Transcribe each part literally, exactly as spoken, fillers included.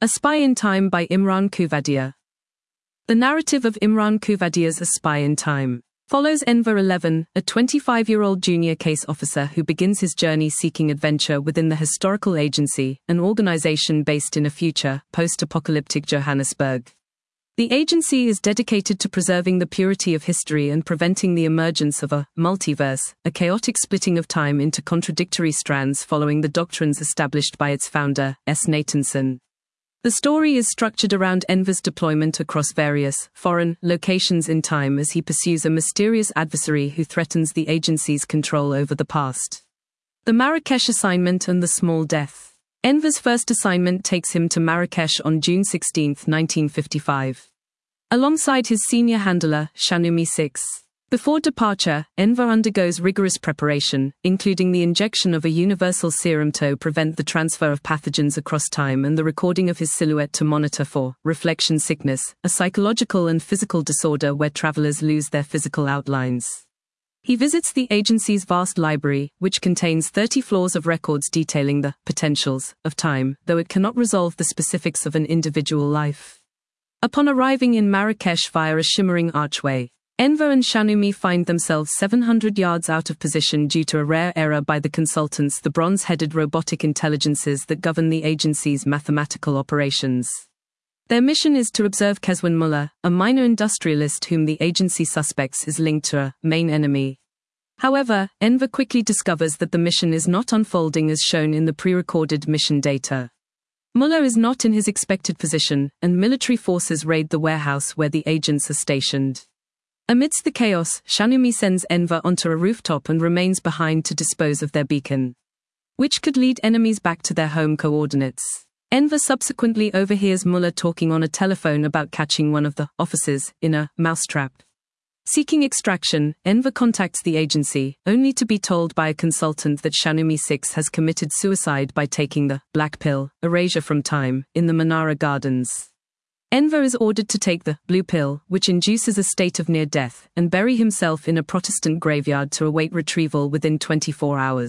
A Spy in Time by Imran Kuvadia. The narrative of Imran Kuvadia's A Spy in Time follows Enver eleven, a twenty-five-year-old junior case officer who begins his journey seeking adventure within the Historical Agency, an organization based in a future, post-apocalyptic Johannesburg. The agency is dedicated to preserving the purity of history and preventing the emergence of a multiverse, a chaotic splitting of time into contradictory strands following the doctrines established by its founder, S. Nathanson. The story is structured around Enver's deployment across various, foreign, locations in time as he pursues a mysterious adversary who threatens the agency's control over the past. The Marrakesh assignment and the small death. Enver's first assignment takes him to Marrakesh on June sixteenth, nineteen fifty-five. Alongside his senior handler, Shanumi six. Before departure, Enver undergoes rigorous preparation, including the injection of a universal serum to prevent the transfer of pathogens across time and the recording of his silhouette to monitor for reflection sickness, a psychological and physical disorder where travelers lose their physical outlines. He visits the agency's vast library, which contains thirty floors of records detailing the potentials of time, though it cannot resolve the specifics of an individual life. Upon arriving in Marrakesh via a shimmering archway, Enver and Shanumi find themselves seven hundred yards out of position due to a rare error by the consultants, the bronze-headed robotic intelligences that govern the agency's mathematical operations. Their mission is to observe Kezwan Muller, a minor industrialist whom the agency suspects is linked to a main enemy. However, Enver quickly discovers that the mission is not unfolding as shown in the pre-recorded mission data. Muller is not in his expected position, and military forces raid the warehouse where the agents are stationed. Amidst the chaos, Shanumi sends Enver onto a rooftop and remains behind to dispose of their beacon, which could lead enemies back to their home coordinates. Enver subsequently overhears Muller talking on a telephone about catching one of the officers in a mousetrap. Seeking extraction, Enver contacts the agency, only to be told by a consultant that Shanumi six has committed suicide by taking the black pill, erasure from time, in the Manara Gardens. Enver is ordered to take the blue pill, which induces a state of near death, and bury himself in a Protestant graveyard to await retrieval within twenty-four hours.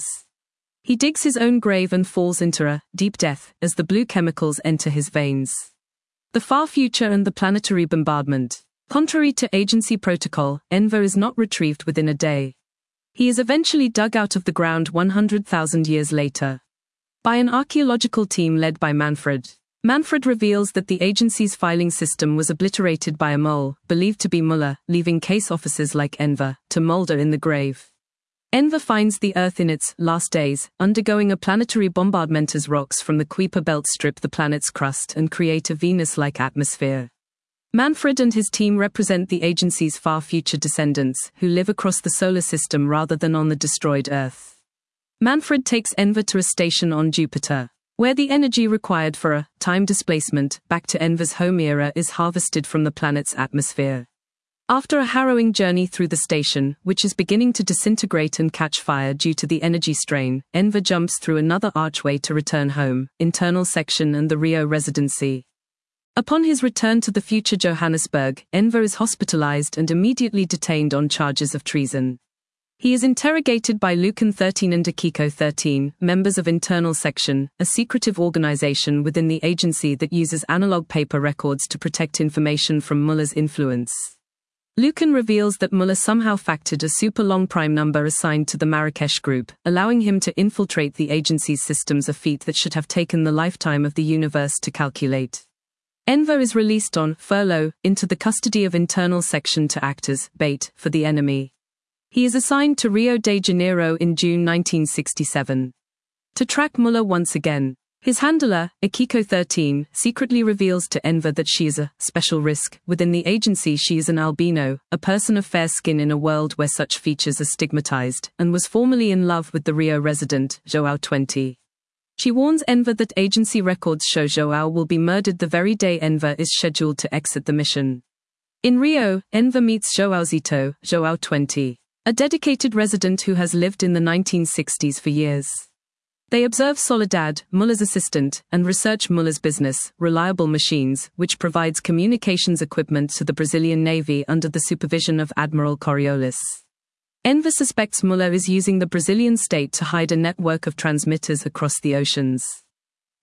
He digs his own grave and falls into a deep death as the blue chemicals enter his veins. The far future and the planetary bombardment. Contrary to agency protocol, Enver is not retrieved within a day. He is eventually dug out of the ground one hundred thousand years later by an archaeological team led by Manfred. Manfred reveals that the agency's filing system was obliterated by a mole, believed to be Muller, leaving case officers like Enver to molder in the grave. Enver finds the Earth in its last days, undergoing a planetary bombardment as rocks from the Kuiper belt strip the planet's crust and create a Venus-like atmosphere. Manfred and his team represent the agency's far future descendants, who live across the solar system rather than on the destroyed Earth. Manfred takes Enver to a station on Jupiter, where the energy required for a time displacement back to Enver's home era is harvested from the planet's atmosphere. After a harrowing journey through the station, which is beginning to disintegrate and catch fire due to the energy strain, Enver jumps through another archway to return home, internal section and the Rio residency. Upon his return to the future Johannesburg, Enver is hospitalized and immediately detained on charges of treason. He is interrogated by Lucan thirteen and Akiko thirteen, members of Internal Section, a secretive organization within the agency that uses analog paper records to protect information from Muller's influence. Lucan reveals that Muller somehow factored a super-long prime number assigned to the Marrakesh group, allowing him to infiltrate the agency's systems, a feat that should have taken the lifetime of the universe to calculate. Enver is released on furlough into the custody of Internal Section to act as bait for the enemy. He is assigned to Rio de Janeiro in June nineteen sixty-seven. To track Muller once again, his handler, Akiko thirteen, secretly reveals to Enver that she is a special risk. Within the agency she is an albino, a person of fair skin in a world where such features are stigmatized, and was formerly in love with the Rio resident, João twenty. She warns Enver that agency records show João will be murdered the very day Enver is scheduled to exit the mission. In Rio, Enver meets Joãozito, João twenty. A dedicated resident who has lived in the nineteen sixties for years. They observe Soledad, Muller's assistant, and research Muller's business, Reliable Machines, which provides communications equipment to the Brazilian Navy under the supervision of Admiral Coriolis. Enver suspects Muller is using the Brazilian state to hide a network of transmitters across the oceans.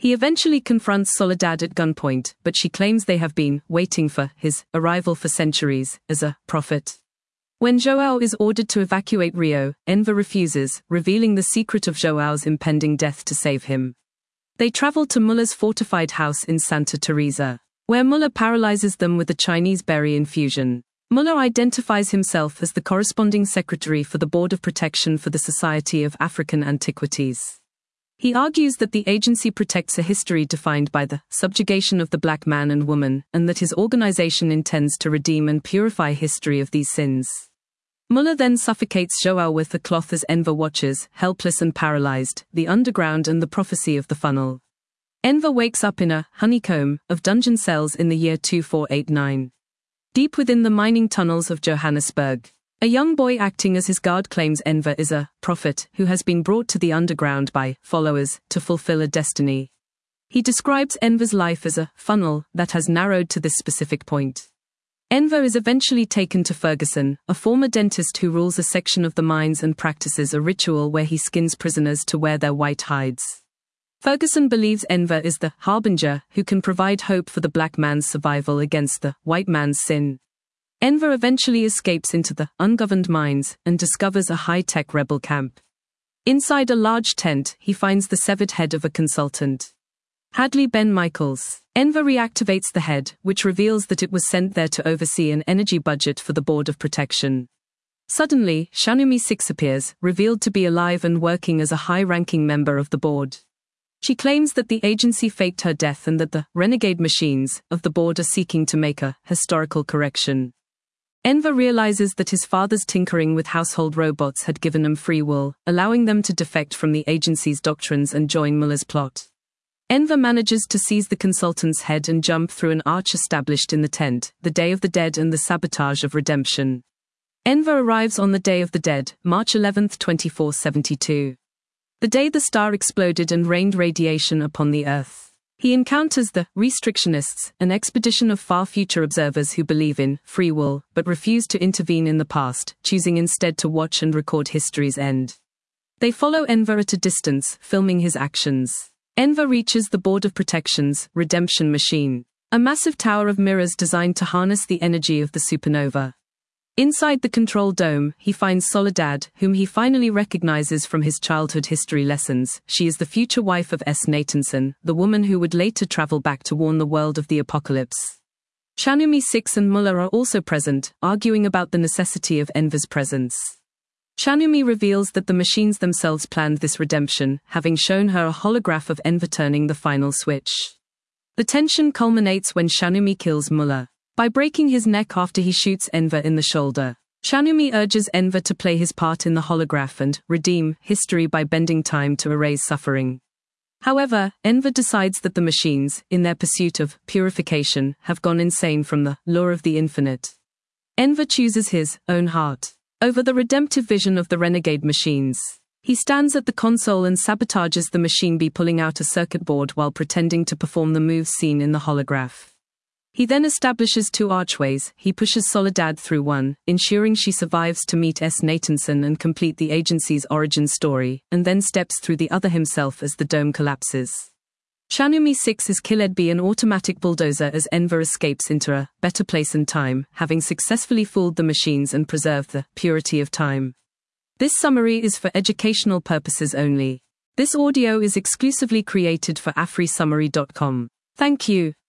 He eventually confronts Soledad at gunpoint, but she claims they have been waiting for his arrival for centuries, as a prophet. When João is ordered to evacuate Rio, Enver refuses, revealing the secret of João's impending death to save him. They travel to Muller's fortified house in Santa Teresa, where Muller paralyzes them with a Chinese berry infusion. Muller identifies himself as the corresponding secretary for the Board of Protection for the Society of African Antiquities. He argues that the agency protects a history defined by the subjugation of the black man and woman, and that his organization intends to redeem and purify history of these sins. Muller then suffocates João with a cloth as Enver watches, helpless and paralyzed, the underground and the prophecy of the funnel. Enver wakes up in a honeycomb of dungeon cells in the year two four eight nine. Deep within the mining tunnels of Johannesburg. A young boy acting as his guard claims Enver is a prophet who has been brought to the underground by followers to fulfill a destiny. He describes Enver's life as a funnel that has narrowed to this specific point. Enver is eventually taken to Ferguson, a former dentist who rules a section of the mines and practices a ritual where he skins prisoners to wear their white hides. Ferguson believes Enver is the harbinger who can provide hope for the black man's survival against the white man's sin. Enver eventually escapes into the ungoverned mines and discovers a high-tech rebel camp. Inside a large tent, he finds the severed head of a consultant, Hadley Ben Michaels. Enver reactivates the head, which reveals that it was sent there to oversee an energy budget for the Board of Protection. Suddenly, Shanumi Six appears, revealed to be alive and working as a high-ranking member of the board. She claims that the agency faked her death and that the renegade machines of the board are seeking to make a historical correction. Enver realizes that his father's tinkering with household robots had given him free will, allowing them to defect from the agency's doctrines and join Muller's plot. Enver manages to seize the consultant's head and jump through an arch established in the tent, the Day of the Dead and the Sabotage of Redemption. Enver arrives on the Day of the Dead, March eleventh twenty-four seventy-two. The day the star exploded and rained radiation upon the Earth. He encounters the restrictionists, an expedition of far-future observers who believe in free will, but refuse to intervene in the past, choosing instead to watch and record history's end. They follow Enver at a distance, filming his actions. Enver reaches the Board of Protection's redemption machine, a massive tower of mirrors designed to harness the energy of the supernova. Inside the control dome, he finds Soledad, whom he finally recognizes from his childhood history lessons. She is the future wife of S. Nathanson, the woman who would later travel back to warn the world of the apocalypse. Shanumi Six and Muller are also present, arguing about the necessity of Enver's presence. Shanumi reveals that the machines themselves planned this redemption, having shown her a holograph of Enver turning the final switch. The tension culminates when Shanumi kills Muller by breaking his neck after he shoots Enver in the shoulder. Shanumi urges Enver to play his part in the holograph and redeem history by bending time to erase suffering. However, Enver decides that the machines, in their pursuit of purification, have gone insane from the lure of the infinite. Enver chooses his own heart over the redemptive vision of the renegade machines. He stands at the console and sabotages the machine by pulling out a circuit board while pretending to perform the moves seen in the holograph. He then establishes two archways. He pushes Soledad through one, ensuring she survives to meet S. Nathanson and complete the agency's origin story, and then steps through the other himself as the dome collapses. Shanumi Six is killed by an automatic bulldozer as Enver escapes into a better place and time, having successfully fooled the machines and preserved the purity of time. This summary is for educational purposes only. This audio is exclusively created for afri summary dot com. Thank you.